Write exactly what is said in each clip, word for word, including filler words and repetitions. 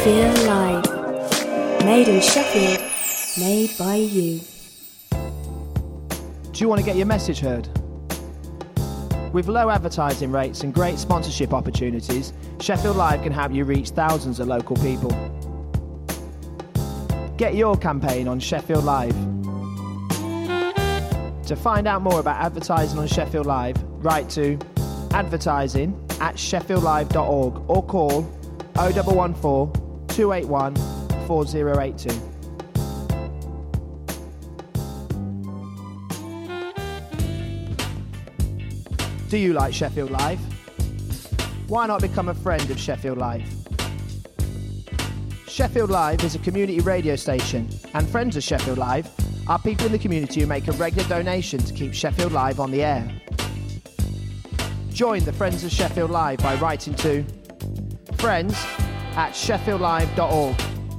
Sheffield Live. Made in Sheffield, made by you. Do you want to get your message heard? With low advertising rates and great sponsorship opportunities, Sheffield Live can help you reach thousands of local people. Get your campaign on Sheffield Live. To find out more about advertising on Sheffield Live, write to advertising at sheffield live dot org or call oh one one four, two eight one, four oh eight two. Do you like Sheffield Live? Why not become a friend of Sheffield Live? Sheffield Live is a community radio station, and friends of Sheffield Live are people in the community who make a regular donation to keep Sheffield Live on the air. Join the Friends of Sheffield Live by writing to friends at sheffield live dot org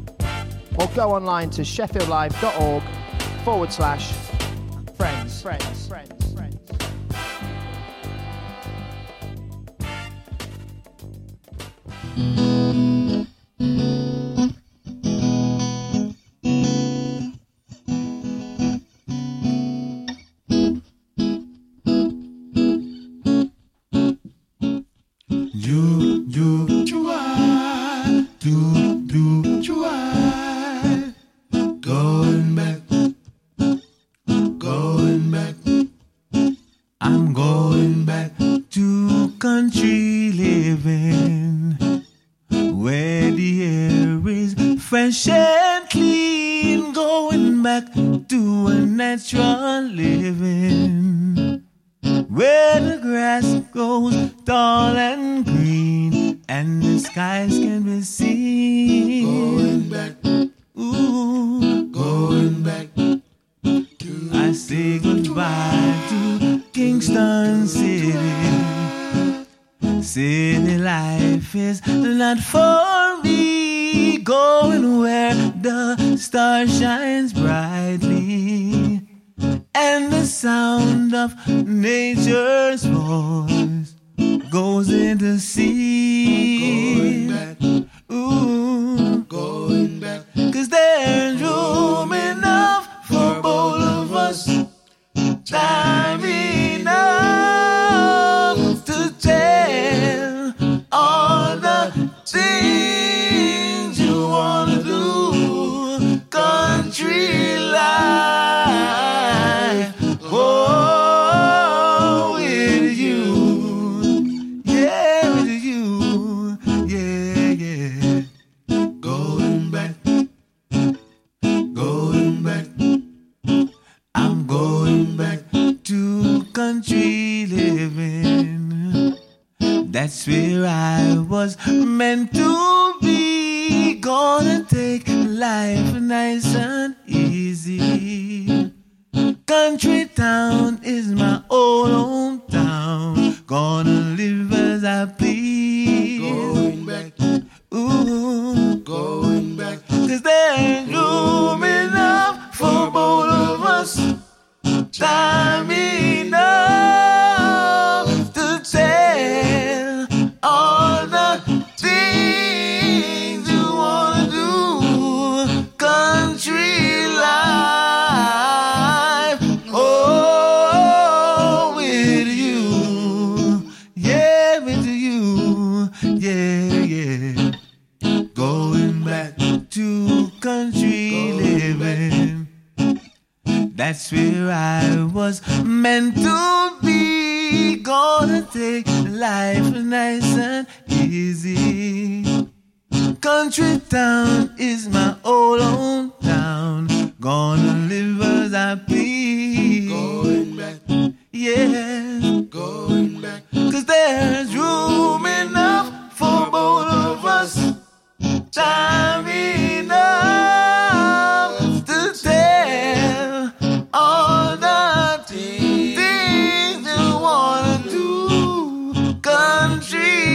or go online to sheffield live dot org forward slash friends. Friends. Friends. Friends.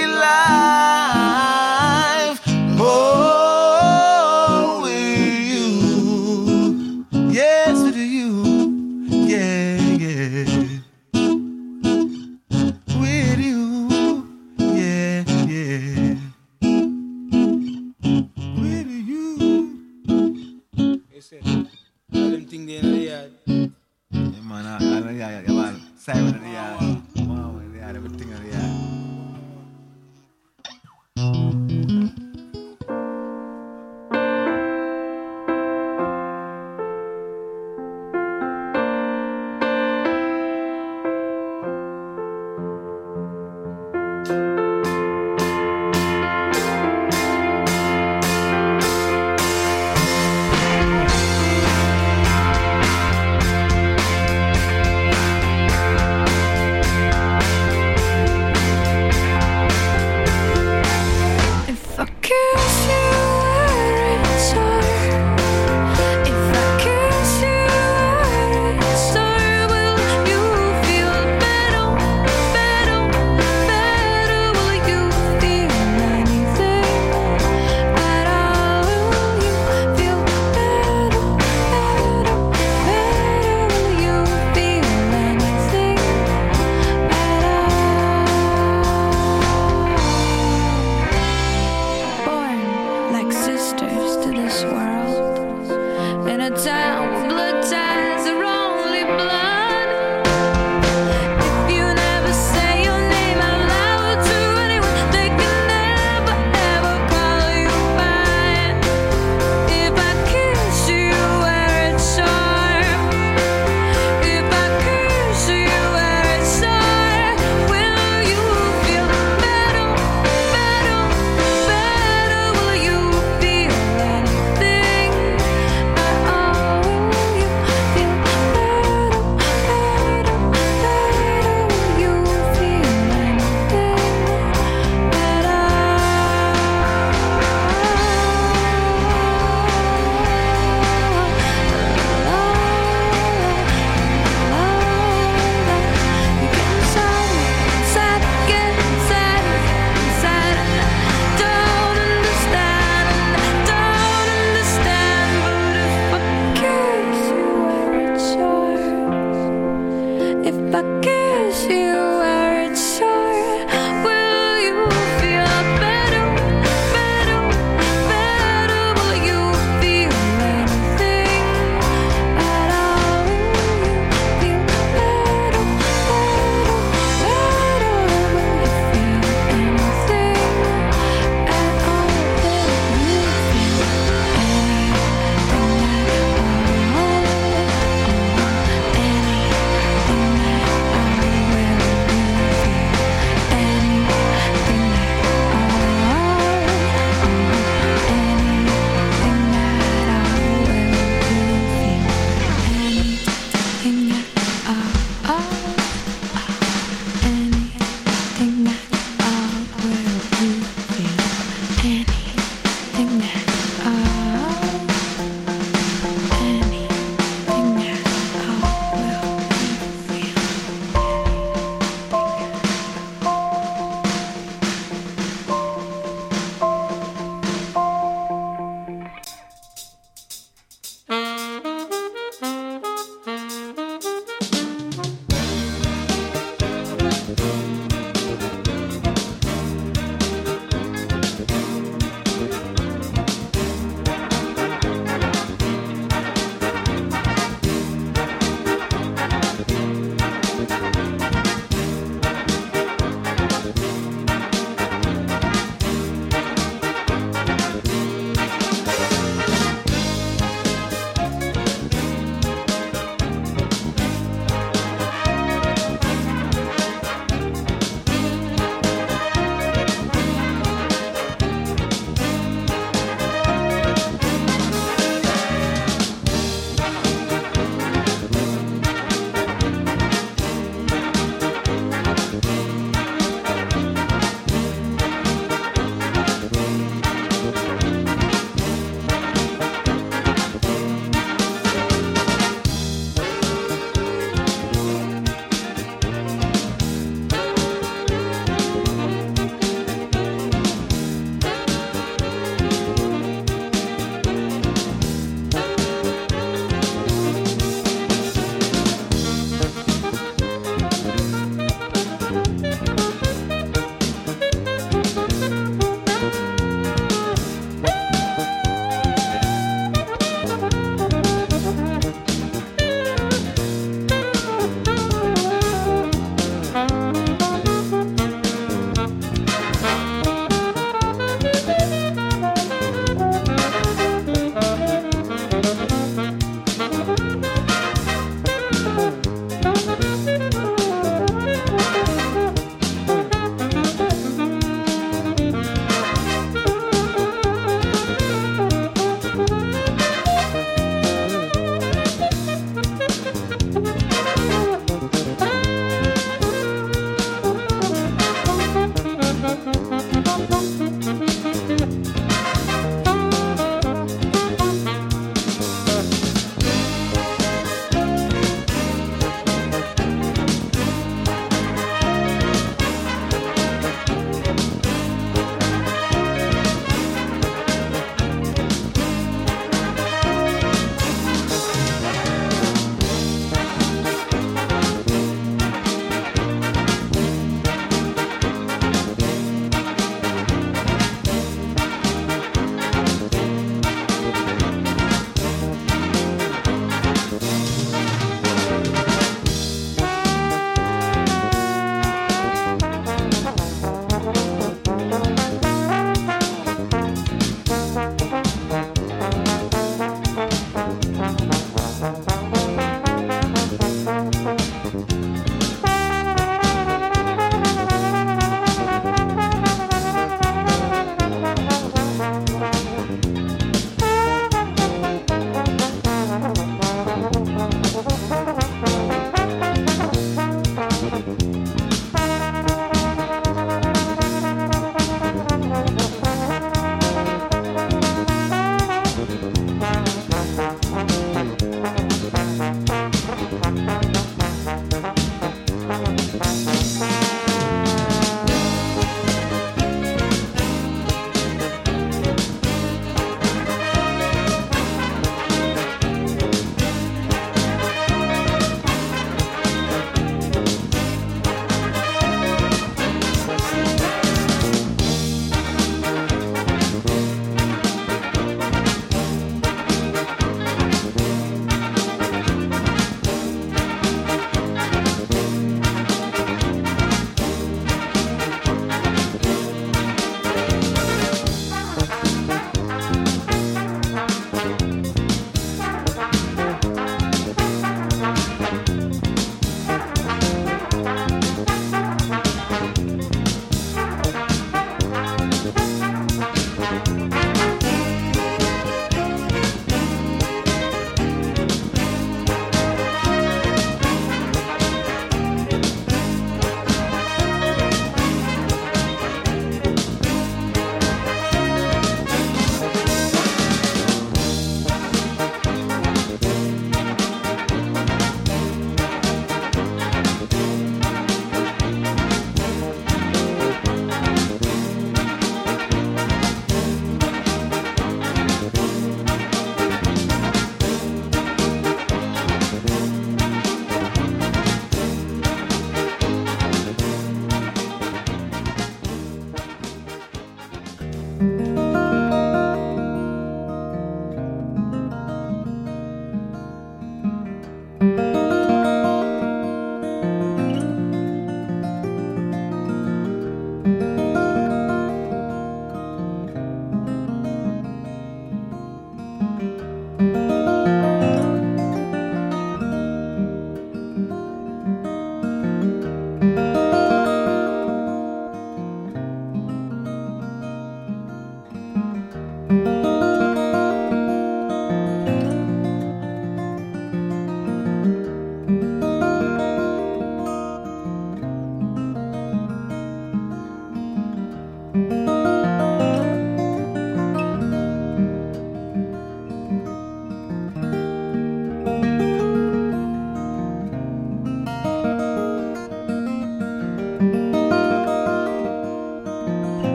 Life, oh, with you. yard. Yeah, man, I, I know, yeah, yeah, man. Simon in the yard. Wow, in the yard, everything in the yard.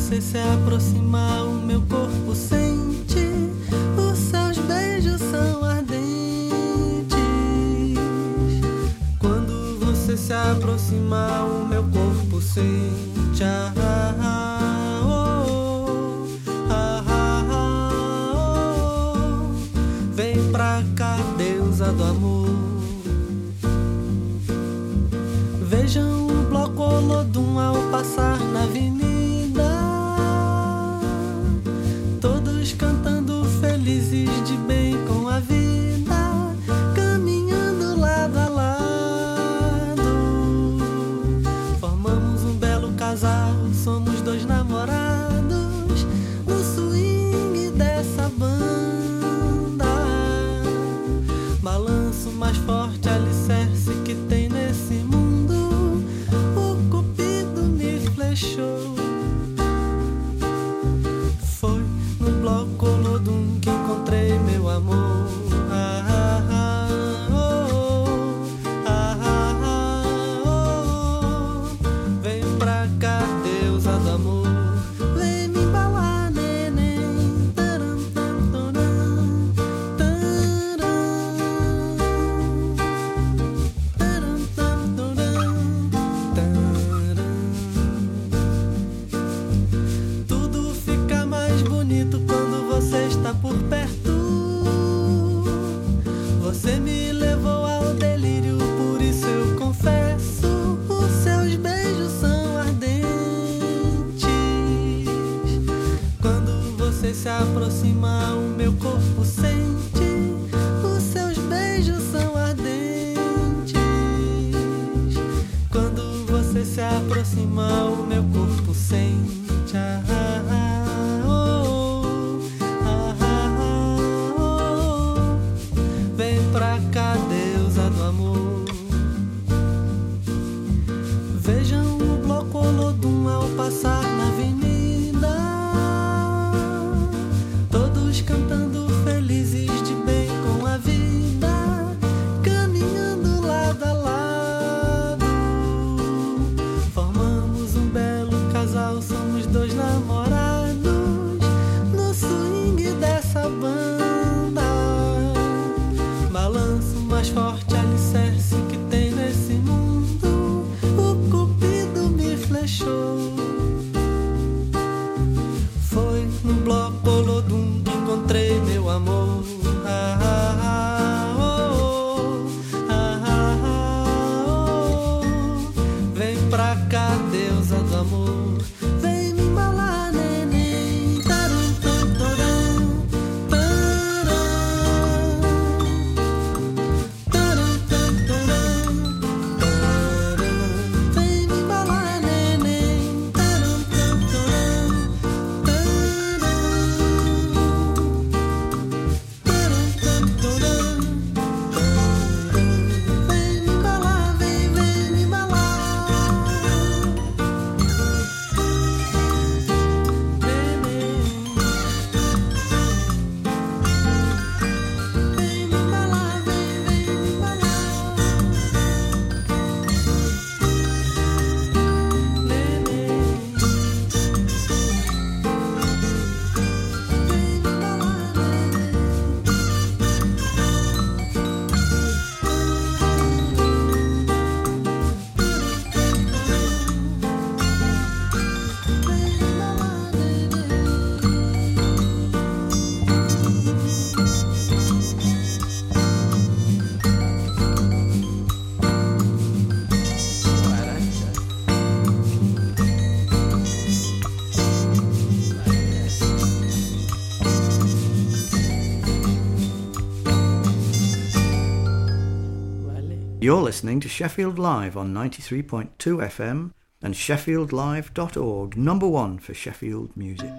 você se aproximar, o meu corpo sente. Os seus beijos são ardentes. Quando você se aproximar, o meu corpo sente. Ah, ah, ah, oh, ah, ah, ah, oh. Vem pra cá, deusa do amor. Vejam o bloco Olodum ao passar na avenida, todos cantando felizes de bem com a vida, caminhando lado a lado. Formamos um belo casal, somos dois namorados no swing dessa banda. Balanço mais forte, alicerce que tem nesse mundo. Show. Foi no bloco Olodum que encontrei meu amor. Ah, ah, ah, oh, ah, ah, ah, oh. Vem pra cá, deusa do amor. Vem me embalar, neném. Taram, tam, taram, taram, taram, tam, taram, taram. Bonito quando você está por perto. Você me levou ao delírio, por isso eu confesso. Os seus beijos são ardentes. Quando você se aproxima, o meu corpo sente. Os seus beijos são ardentes. Quando você se aproxima, o meu corpo sente. Ah, ah, ah. Pra cá, deusa do amor. Vejam o bloco Olodum ao passar na avenida, todos cantando felizes de bem com a vida, caminhando lado a lado. Formamos um belo casal, somos dois namorados no swing dessa banda. Balanço mais forte, alicerce que tem nesse mundo. O cupido me flechou. Foi no bloco Olodum que encontrei meu amor. Ah, ah, ah, oh, ah, ah, ah, oh. Vem pra cá, deusa do amor. Vem me embalar, neném. Tarum, tam, tarum, tarum. You're listening to Sheffield Live on ninety-three point two F M and sheffield live dot org, number one for Sheffield music.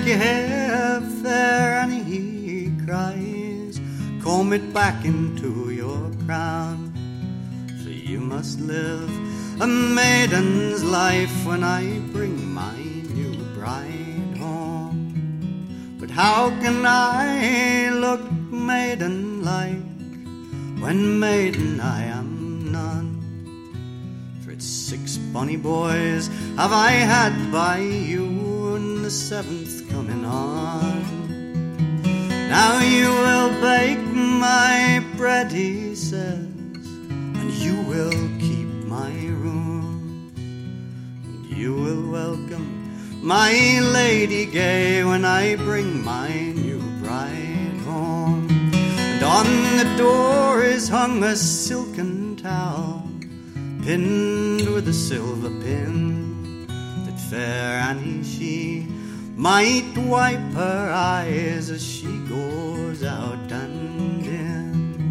your hair, fair Annie, he cries, comb it back into your crown, for you must live a maiden's life when I bring my new bride home. But how can I look maiden-like when maiden I am none? For it's six bonny boys have I had by you, and the seventh coming on. Now you will bake my bread, he says, and you will keep my room, and you will welcome my lady gay when I bring my new bride home. And on the door is hung a silken towel, pinned with a silver pin, that fair Annie she might wipe her eyes as she goes out and in.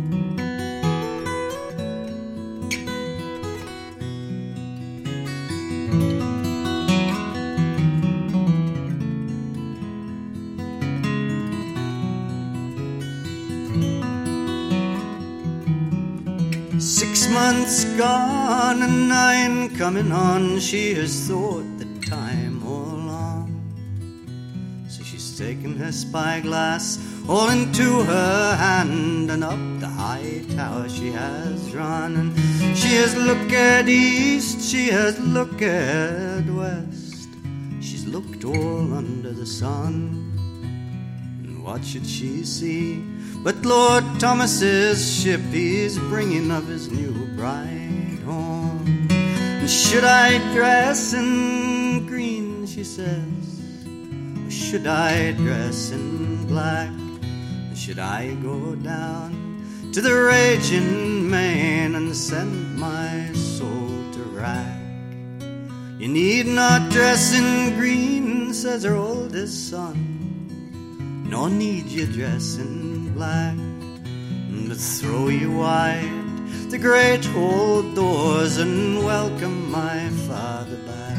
Six months gone and nine coming on, she has thought the time all long. So she's taken her spyglass all into her hand, and up the high tower she has run. And she has looked east, she has looked west, she's looked all under the sun. And what should she see but Lord Thomas's ship? He's bringing of his new bride home. And should I dress in green, she says, or should I dress in black? Or should I go down to the raging main and send my soul to rack? You need not dress in green, says her oldest son, nor need you dress in black, but throw you wide the great old doors and welcome my father back.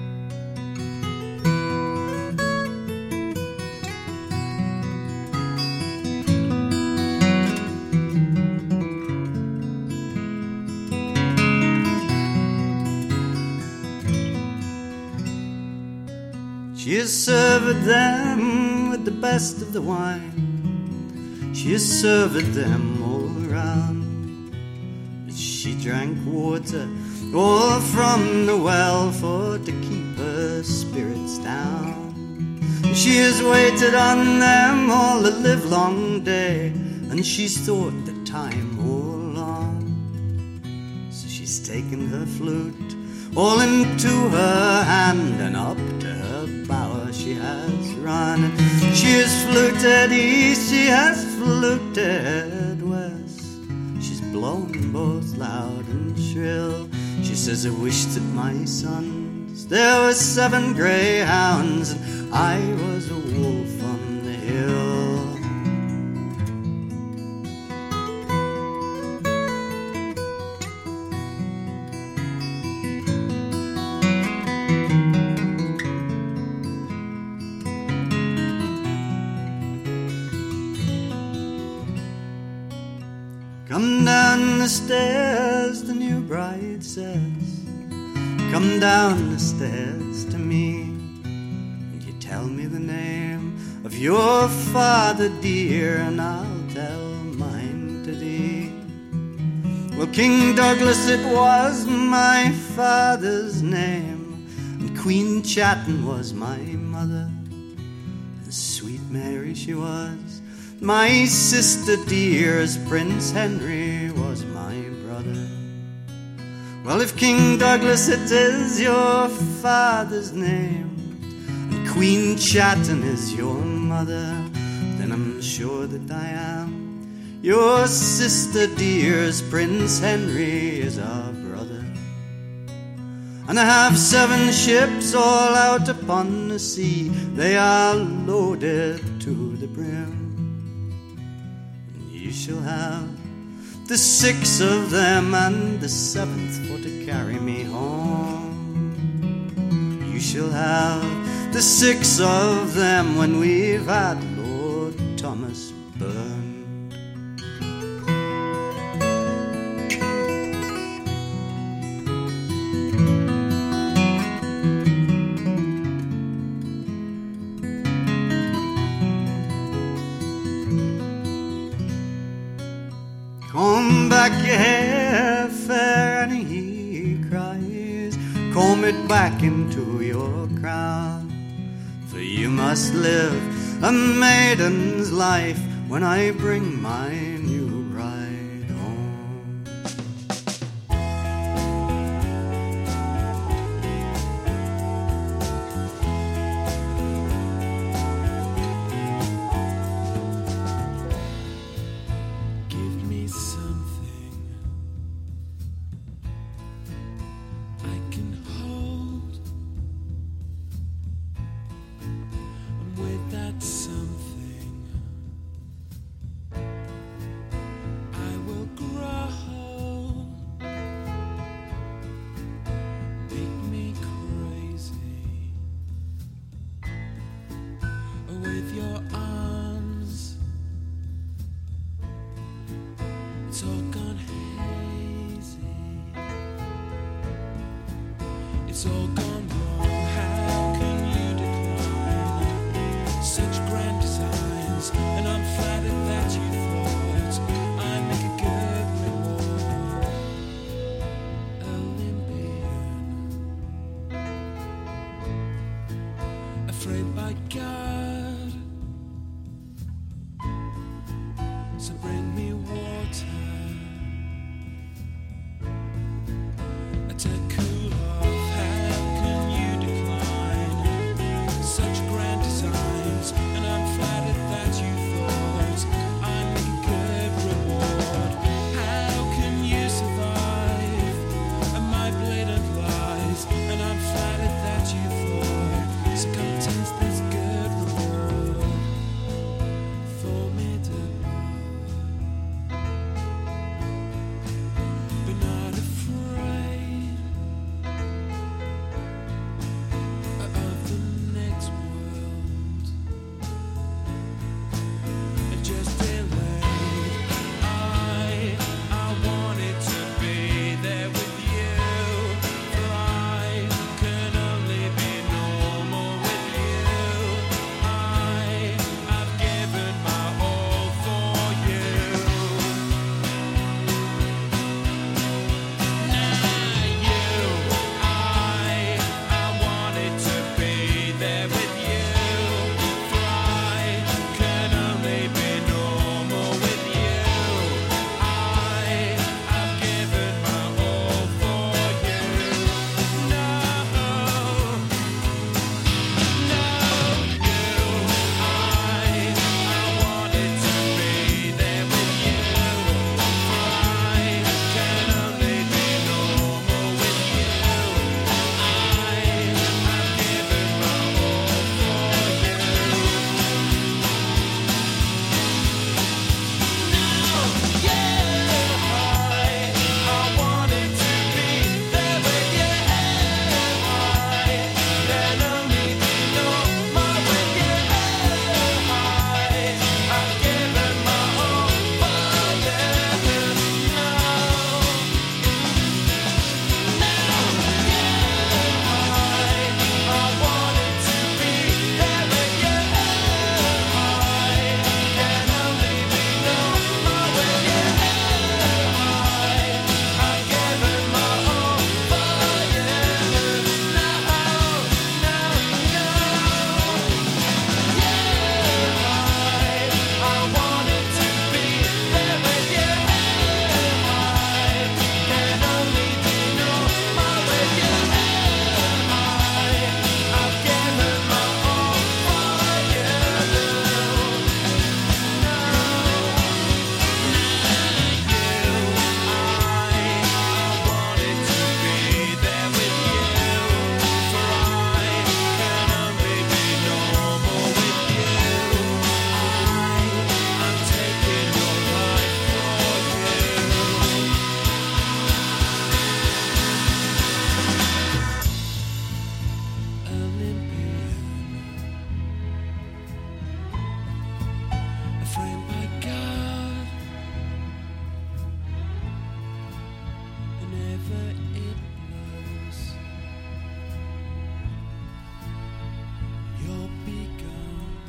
She has served them with the best of the wine, she has served them all around, but she drank water all from the well for to keep her spirits down. She has waited on them all the livelong day, and she's thought the time all long. So she's taken her flute all into her hand, and up to her bower she has run. And she has fluted east, she has fluted west, she's blown both loud and shrill. She says, I wish that my sons there were seven greyhounds, and I was a wolf on the hill. Come down the stairs, the new bride says, come down the stairs to me, and you tell me the name of your father dear, and I'll tell mine to thee. Well, King Douglas it was my father's name, and Queen Chatten was my mother, and sweet Mary she was my sister dear, as Prince Henry was my brother. Well, if King Douglas it is your father's name, and Queen Chatten is your mother, then I'm sure that I am your sister dear, as Prince Henry is our brother. And I have seven ships all out upon the sea, they are loaded to the brim. You shall have the six of them, and the seventh for to carry me home. You shall have the six of them when we've had Lord Thomas burned. Comb back your hair, fair Annie, he cries, comb it back into your crown, for you must live a maiden's life when I bring my new bride home. Give me something I can hold, and with that something I will grow. Make me crazy with your arms. It's all gone hazy. It's all gone wrong. How can you decline such grand designs? And I'm flattered that you thought I make a good reward. Olympian, afraid by God. So bring me water to cool off. How can you decline such grand designs? And I'm flattered that you thought I make a good reward. How can you survive my blatant lies? And I'm flattered that you thought, so come taste this good reward.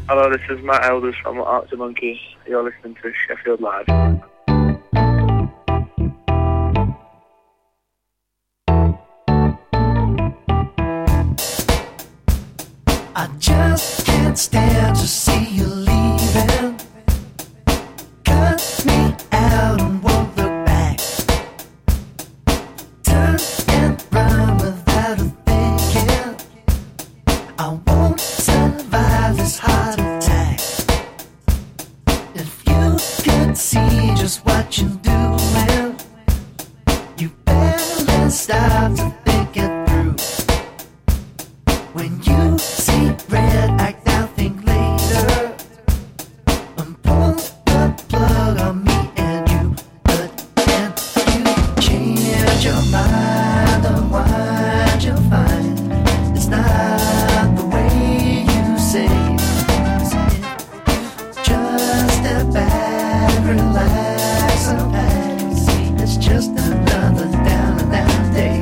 Hello, this is Matt Elders from Arctic Monkeys. You're listening to Sheffield Live. I just can't stand to see you leaving. Cut me out and won't look back. Turn and run without a thinking. I won't survive this heart attack. If you could see just what you're doing, you barely stop to think it through. When you see red, act now, think later. And pull the plug on me and you. But can you change your mind on what you find? It's not the way you say. Just step back, relax and pass. It's just another down and down day.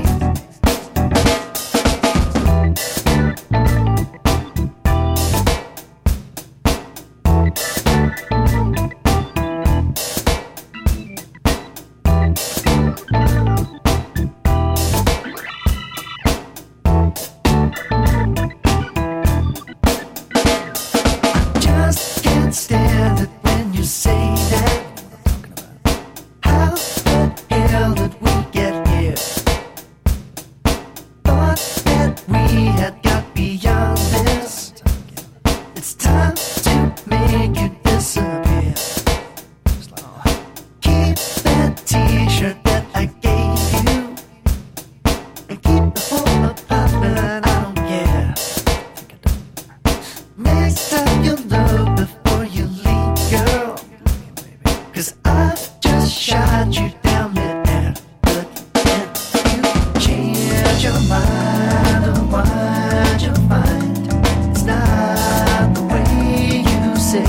Just can't stand it when you say that. How the hell did we get here? Thought that we had got beyond this. It's time to make you disappear. Keep that t-shirt that I gave you, and keep the whole apartment, I don't care. Next time you look before you leave, girl, 'cause I've just shot you down mid-air. But can you change your mind on what you find? It's not the way you say.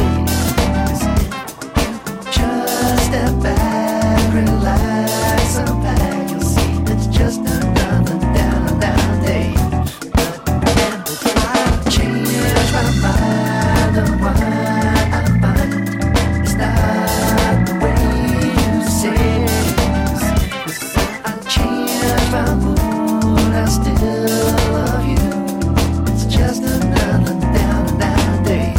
Just step back, relax and pack. You'll see it's just another down and down day. But can I change my mind on what I find? It's not the way you say. I change my mood, I still love you. It's just another down and down day.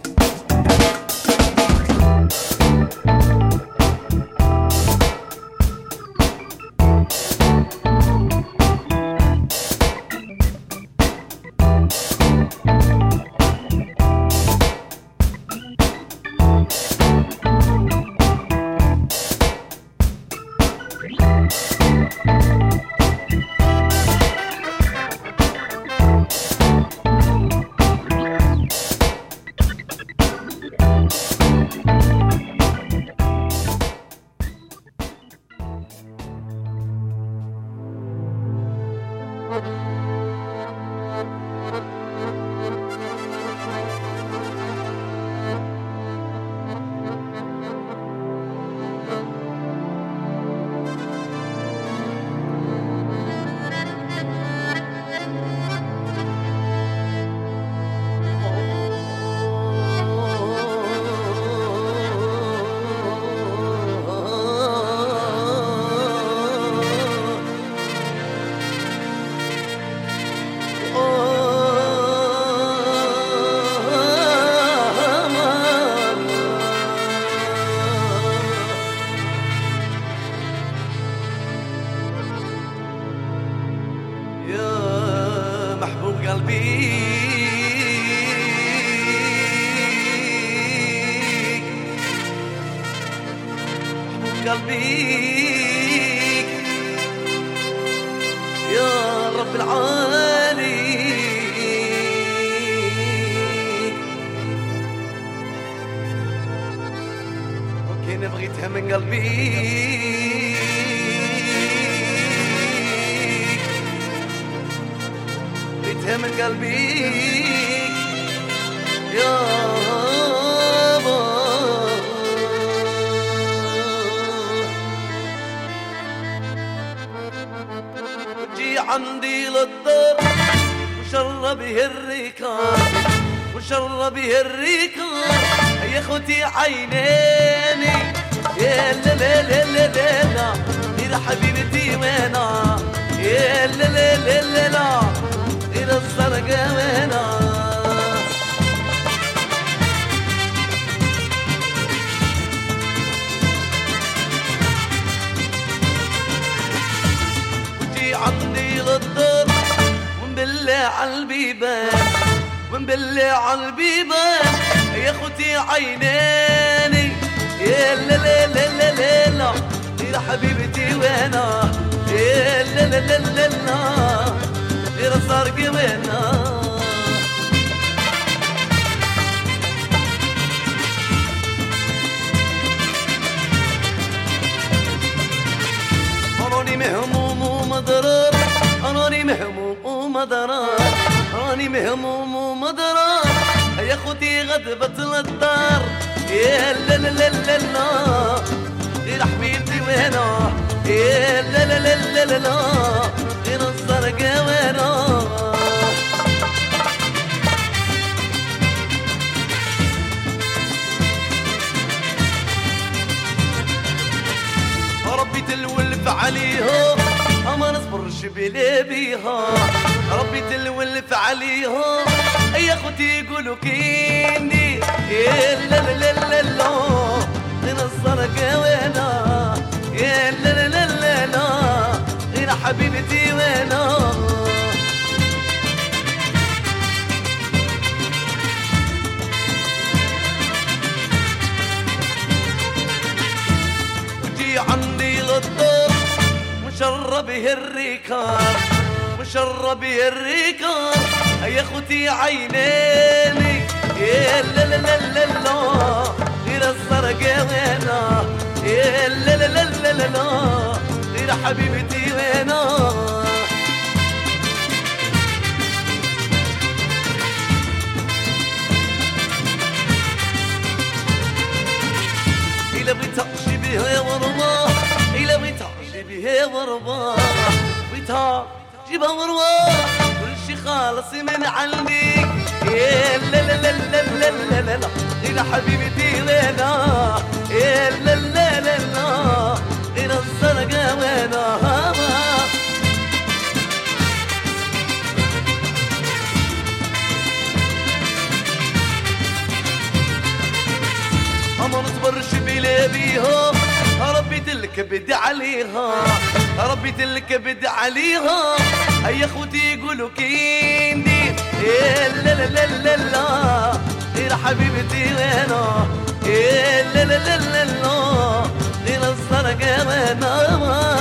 قلبيك يا رب العالي وكين بغيتها من قلبيك بغيتها من قلبيك يا عندي للدار وشربه الركاب وشربي الريكار يا خوتي عينيني يا لا لا لا لا لا لا إلى حبيبتي وينا يا لا لا لا لا لا إلى الزرقاء وينا وجي عندي للدار ونبلع عالبيبان ونبلع عالبيبان يا خوتي عينيني يا لا لا لا لا لا لا يا حبيبتي وانا يا لا لا لا لا لا يا صارقي وانا أراني مهموم ومضرر أراني مهموم ومضرر أراني مهموم ومضرر يا خوتي غضبة الدار يا لا لا لا لا لا غير حبيبتي وانا يا لا لا لا لا لا لا غير الزرقاء وانا ربي تلولف عليها ما نصبرش بلا بيها ربي تلولف عليها يا خوتي يقولوا كيني يا لا لا لا لا لا غير الزرقاء وانا يا لا لا لا لا لا غير حبيبتي وانا وجي عندي للدار مشربه الريكار مشربه الريكار يا خوتي عينيني يا لا لا لا لا لا غير الزرقاء وانا يا لا لا لا لا لا لا غير حبيبتي وانا إلا بغيت تعشي بها يا ورماح إلا بغيت تعشي بها يا ورماح بغيتها جيبها ورماح كل شي خالص من عندي يا لا لا لا لا لا لا لا لا إلى حبيبتي وانا يا لا لا لا لا إلى الزرقاء وانا ما نصبرش بلا بيها ربي تلكبد عليها ربي تلكبد عليها يا خوتي يقولوا كيندي يا لا لا لا لا لا غير حبيبتي وانا يا لا لا لا لا لا غير الزرقاء وانا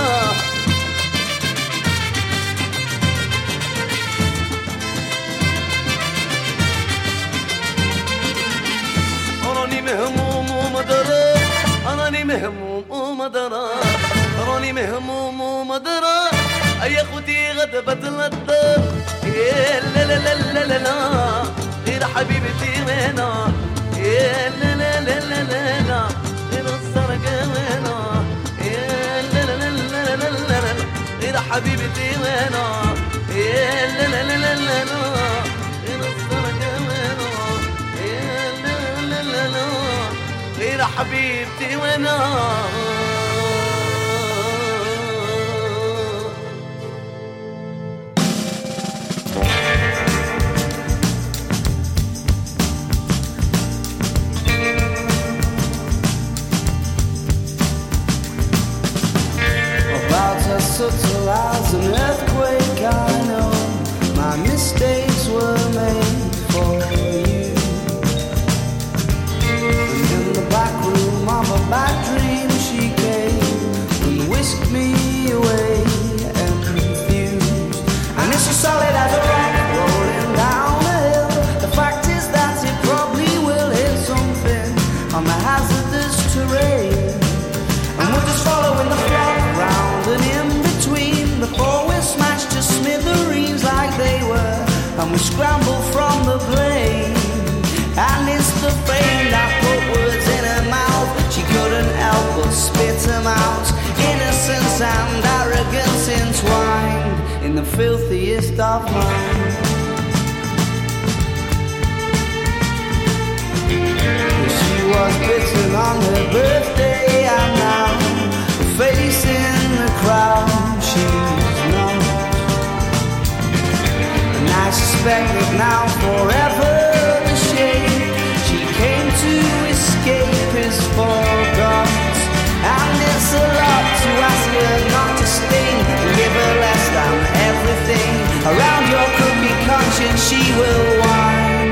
راني مهموم ومضرر راني مهموم ومضرر راني مهموم ومضرر يا خوتي غضبة الدار يا لا لا لا لا لا لا غير حبيبتي وانا يا لا لا لا لا لا لا غير الزرقاء وانا يا لا لا لا لا لا لا لا غير حبيبتي وانا يا لا لا لا لا لا لا غير الزرقاء وانا يا لا لا لا لا غير حبيبتي وانا Subtle as an earthquake, I know my mistakes were made for you. And in the back room of a bad dream, she came and whisked me away and confused. And it's as solid as a rock rolling down a hill. The fact is that it probably will hit something on the hazardous terrain, and we're just following the flock round and in before we're smashed to smithereens like they were, and we scramble from the blame. And it's the fame that put words in her mouth. She couldn't help but spit them out. Innocence and arrogance entwined in the filthiest of minds. She was bitten on her birthday, and now facing the crowd she's not. And I suspect that now forever the shame she came to escape is forgot. And it's a lot to ask her not to sting and give her less than everything. Around your crooked conscience she will whine.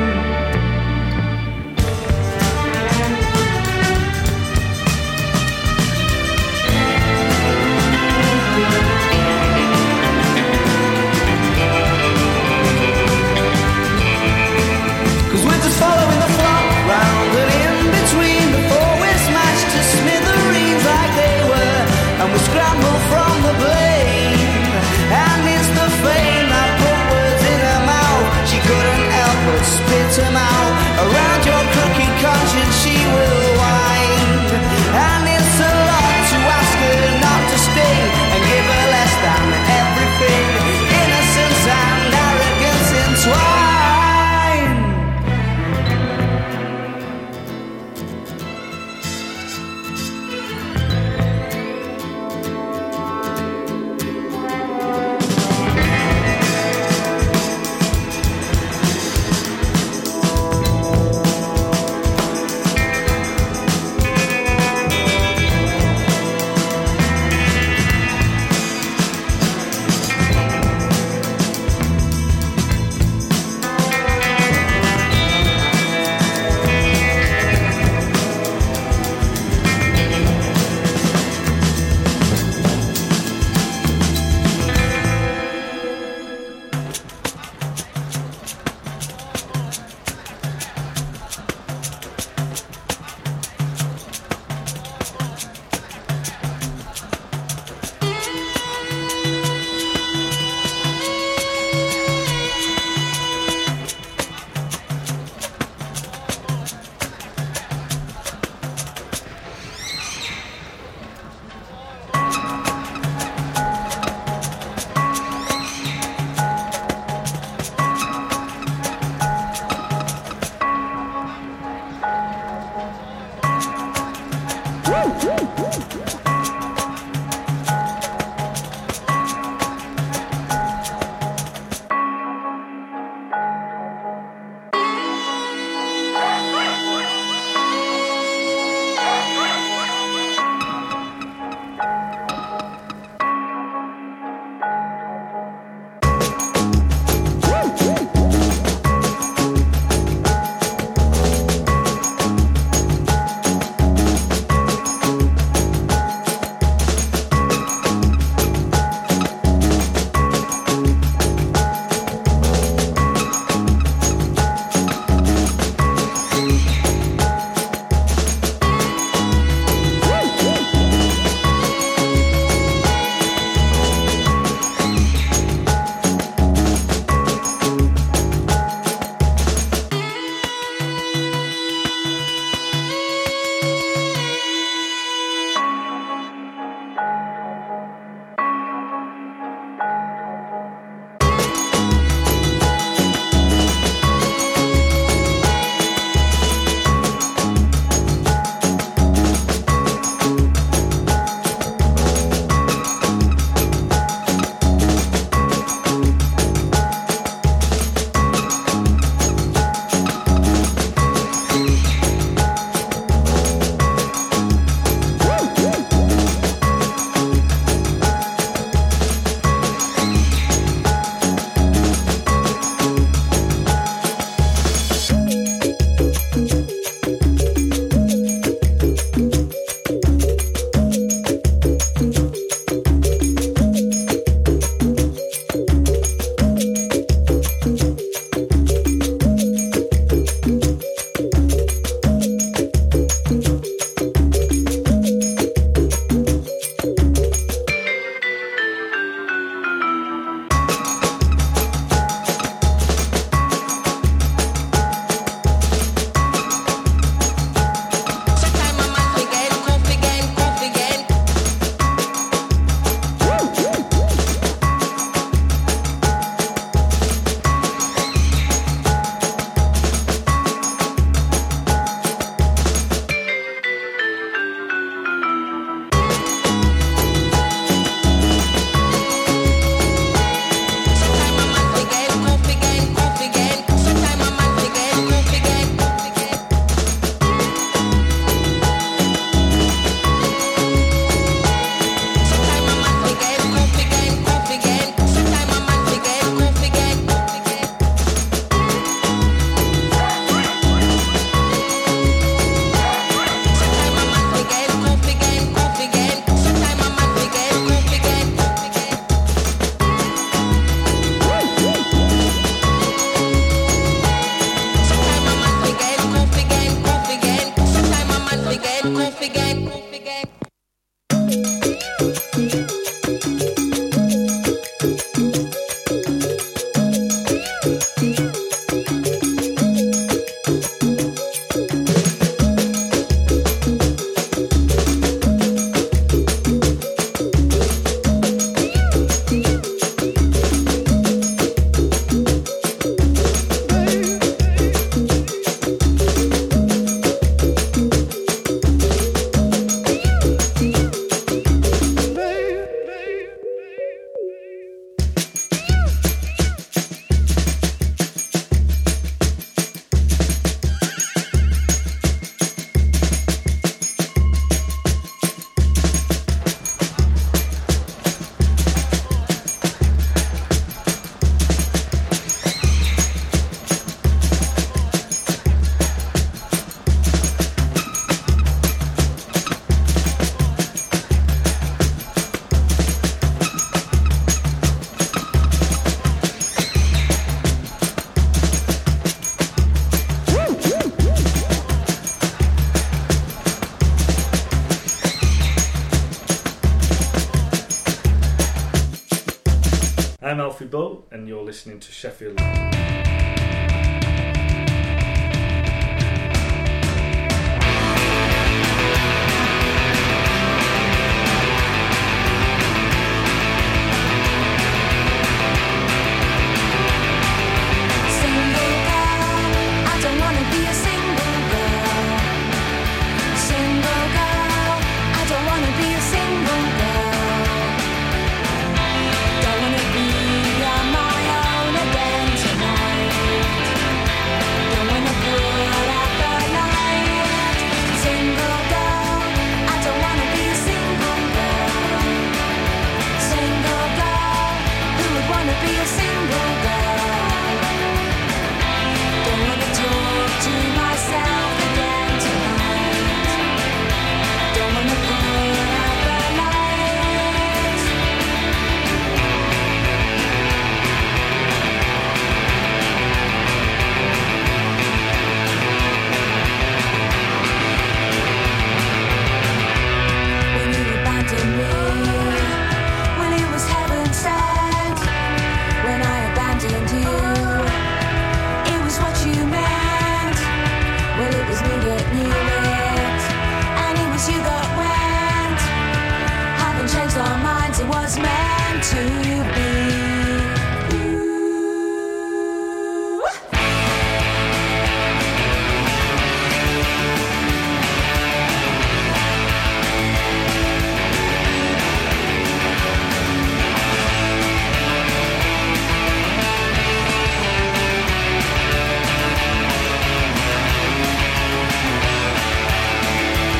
I'm Alfie Bow, and you're listening to Sheffield.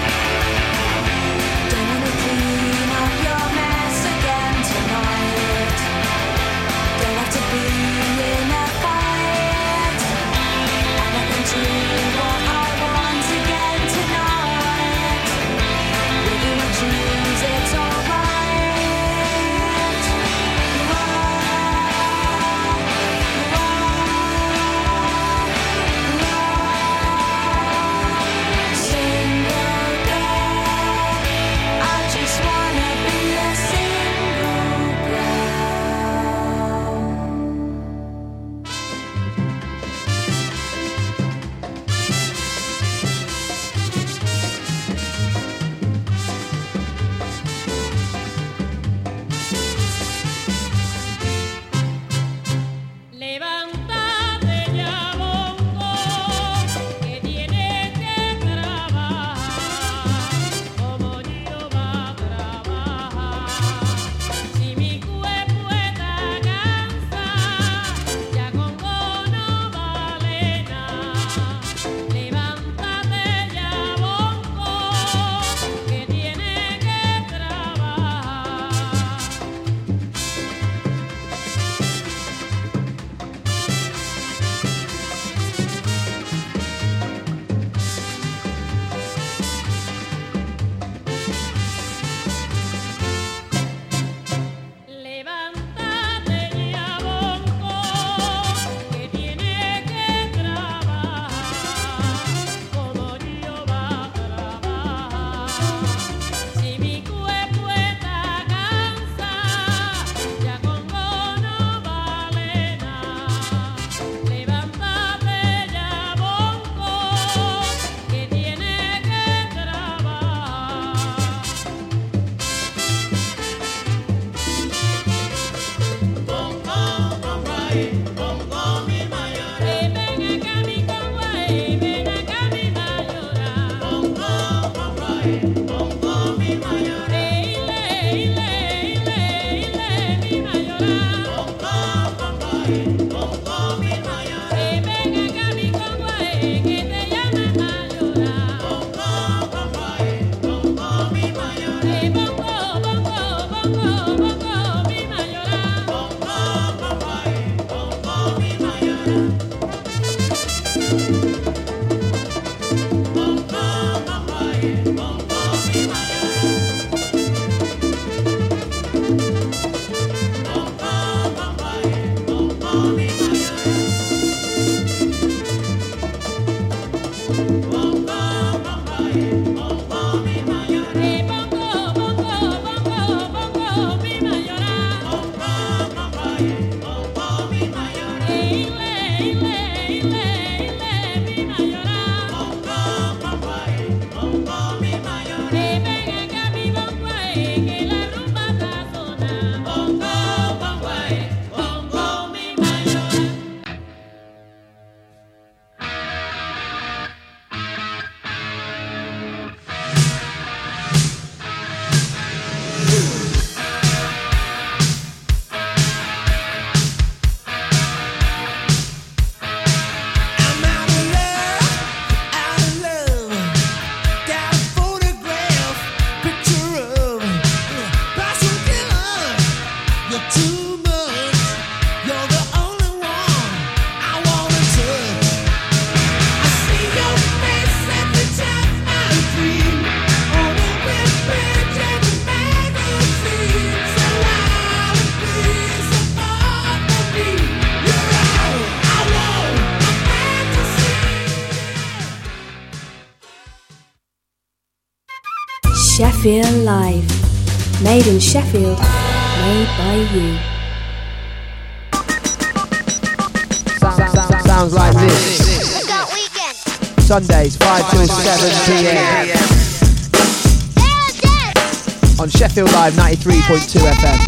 Don't wanna clean up your mess again tonight. Sheffield Live. Made in Sheffield, made by you. Sounds, sounds, sounds like this. Sundays, five till seven p m on Sheffield Live ninety-three point two F M.